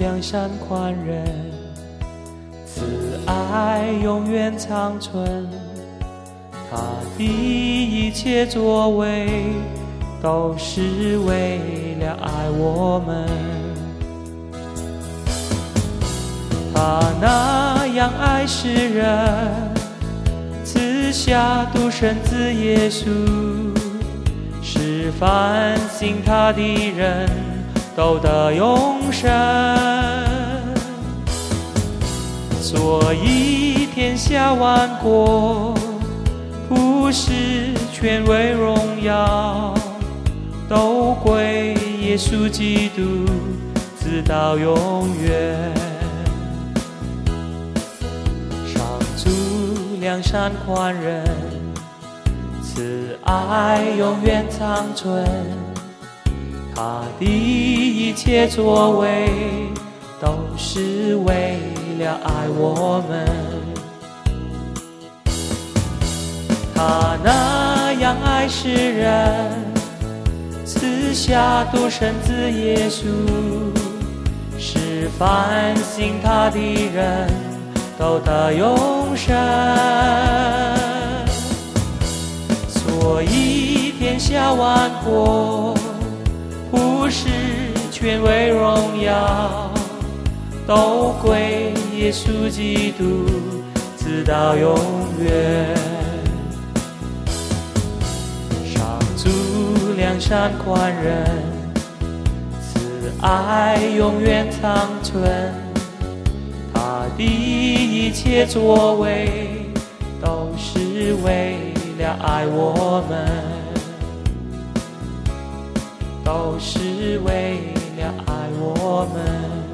良善宽仁，慈爱永远长存。他的一切作为都是为了爱我们。他那样爱世人，赐下独生子耶稣，使凡信他的人都得永生。所以天下万国，普世权威荣耀，都归耶稣基督，直到永远。上主良善宽仁，慈爱永远长存。他的一切作为都是为了爱我们。他那样爱世人，赐下独生子耶稣，使凡信他的人都得永生。所以天下万国，普世权威荣耀，都归耶稣基督，直到永远。上主良善宽仁，慈爱永远长存。他的一切作为都是为了爱我们，都是为了爱我们。